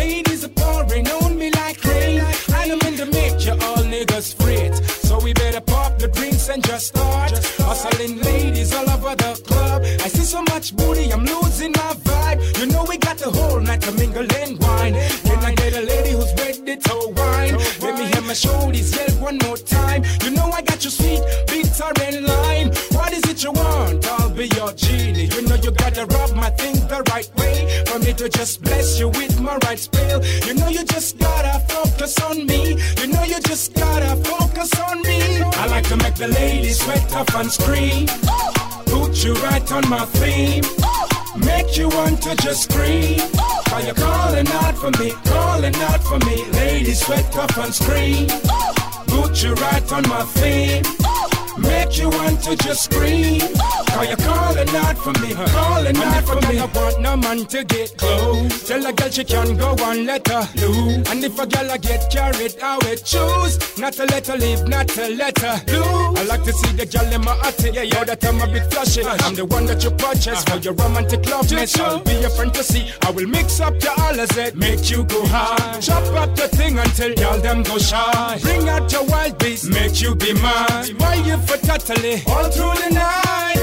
ladies are pouring on me like rain. And I'm in the make you all niggas fret. So we better pop the drinks and just start hustling ladies all over the club. I see so much booty, I'm losing my vibe. You know we got the whole night to mingle and wine. Can I get a lady who's ready to wine? Let me hear my shoulders yell one more time. You know I got you sweet, bitter and lime. What is it you want? I'll be your genie. You know you gotta rub my thing the right way for me to just bless you with my right spell. You know you just gotta focus on me. You know you just gotta focus on me. I like to make the ladies sweat off and scream. Put you right on my theme. Make you want to just scream. Cause you're calling out for me, calling out for me. Ladies sweat off and scream. Put you right on my theme. Make you want to just scream. Cause you're calling out for me, calling out for me. And if a girl want no man to get close, tell a girl she can go and let her loose. And if a girl I get carried, I will choose not to let her live, not to let her lose. I like to see the girl in my attic, yeah, that I'm a bit flashy. I'm the one that you purchase for your romantic loveness. I'll be your fantasy, I will mix up your all as it, make you go high. Chop up the thing until y'all them go shy. Bring out your wild beast, make you be mine. Why you for totally all through the night,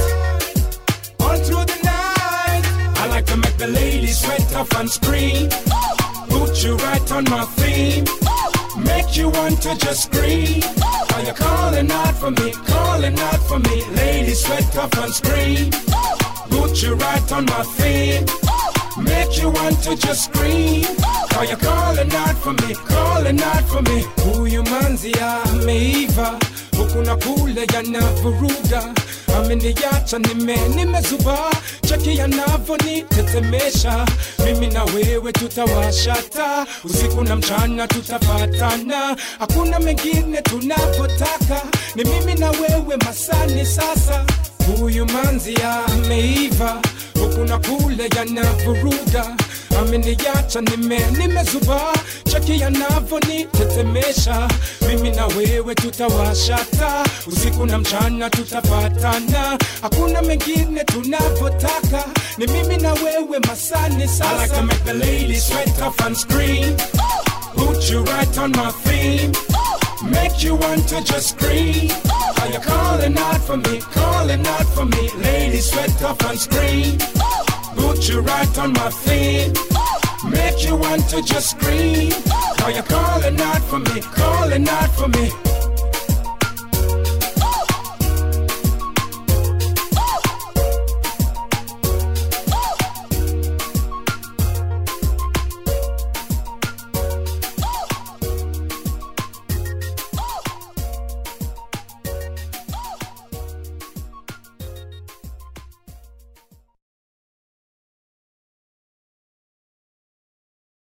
all through the night. I like to make the ladies sweat off and scream. Put you right on my theme. Make you want to just scream. Are you calling out for me, calling out for me? Ladies sweat off and scream. Put you right on my theme. Make you want to just scream. Are you calling out for me, calling out for me? Huyu manzi ameiva, huku na kule yanavuruga. Ameniacha nimezuba, cheki yanavonitetemesha. Mimi na wewe tutawashata, usiku na mchana tutafatana. Hakuna mengine tunapotaka, ni mimi na wewe masani sasa. Huyu manzi ameiva, huku na kule yanavuruga. Ameniacha nimezuba, cheki yanavonitetemesha. Mimi na wewe tutawashata, usiku na mchana tutafatana. Hakuna mengine tunapotaka, ni mimi na wewe masani sasa. I like to make the ladies sweat off and scream. Put you right on my theme. Make you want to just scream. Are you calling out for me, calling out for me? Ladies sweat off and scream. Put you right on my theme. Make you want to just scream. Are you calling out for me, calling out for me?